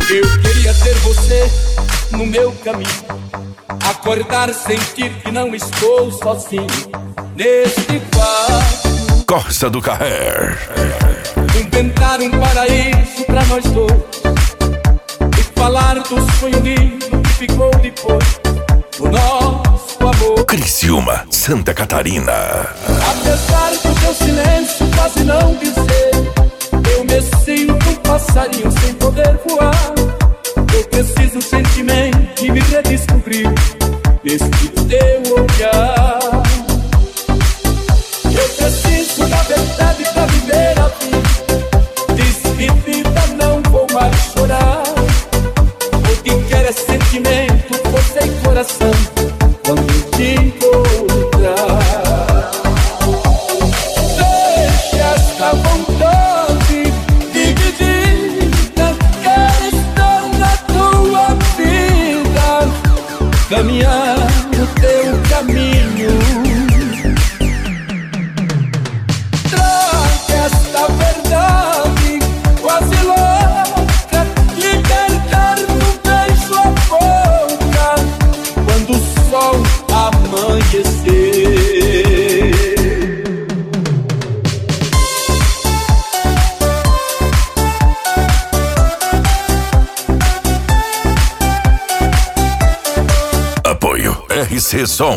Eu queria ter você no meu caminho, acordar, sentir que não estou sozinho neste quarto. Corsa do Carrer. Inventar um paraíso pra nós dois e falar do sonho lindo que ficou depois do nosso amor. Criciúma, Santa Catarina. Apesar do teu silêncio quase não dizer, eu me sinto um passarinho sem poder voar. Eu preciso sentimento e me redescobrir neste teu olhar. Eu preciso da verdade pra viver a vida. Diz que vida não vou mais chorar. O que quero é sentimento, força e coração quando te encontrar. Deixa esta vontade dividida, quero estar na tua vida, caminhar no teu caminho. Traga esta verdade quase louca, libertar no beijo a boca quando o sol amanhecer. Apoio RC Som.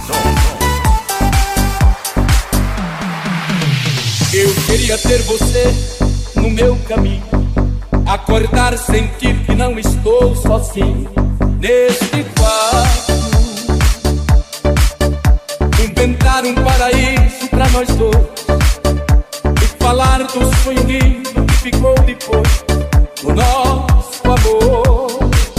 Eu queria ter você no meu caminho, acordar, sentir que não estou sozinho neste quarto. Inventar um paraíso pra nós dois e falar do sonho lindo que ficou depois do nosso amor.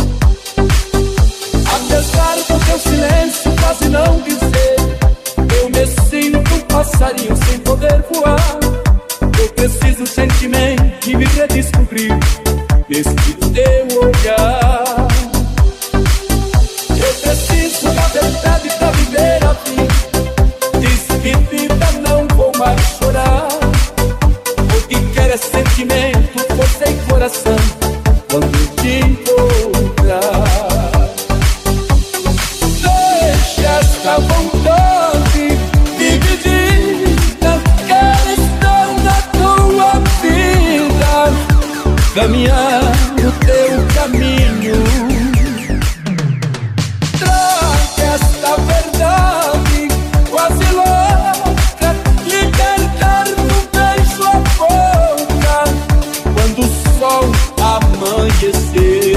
Apesar do teu silêncio quase não dizer, eu me sinto um passarinho sem poder voar. Eu preciso sentimento e me redescobrir neste teu olhar. Eu preciso da verdade pra viver a vida. Diz que vida não vou mais chorar. O que quero é sentimento, força e coração quando te encontrar. Deixa esta vontade dividida, quero estar na tua vida, caminhar no teu caminho. Traga esta verdade quase louca, libertar no beijo a boca quando o sol amanhecer.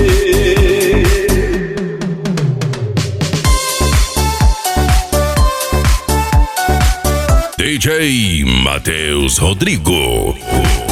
DJ Matheus Rodrigo.